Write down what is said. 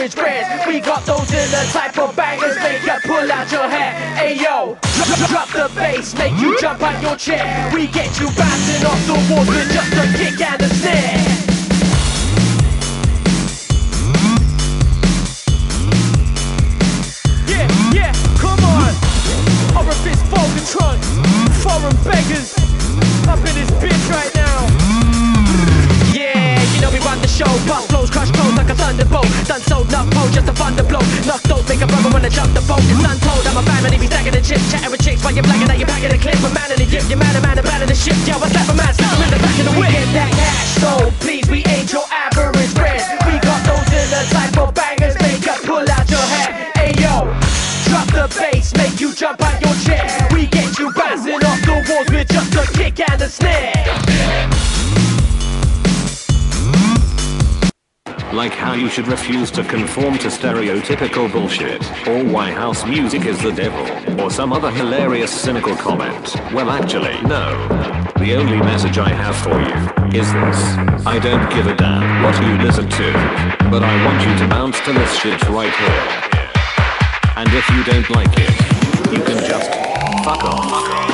average grands. We got those in the type of bangers, make you pull out your hair. Ayo, drop the bass, make you jump out your chair. We get you bouncing off the walls with just a kick and a snare. Yeah, come on. Orifice Volgatron, foreign beggars, up in this bitch right now. Yeah, you know we run the show. Bust flows, crush clothes like a thunderbolt. Done sold, not pole, just a thunder blow. Knock those, make a brother wanna jump the boat. It's untold, I'm a fan and he be stacking the chips. Chatting with chicks while you're blacking out, you're packing the clip. A man in the dip, you're man, abandon the ship. Yo, I slap a man, slap him in the back of the whip. Get that cash, so please, we ain't your average friends. We got those in the type of bangers, make you pull out your hair. Ayo, drop the bass, make you jump out your chair. We get you bouncing off the walls with just a kick and a snare. Like how you should refuse to conform to stereotypical bullshit, or why house music is the devil, or some other hilarious cynical comment. Well actually, no. The only message I have for you is this. I don't give a damn what you listen to, but I want you to bounce to this shit right here. And if you don't like it, you can just fuck off.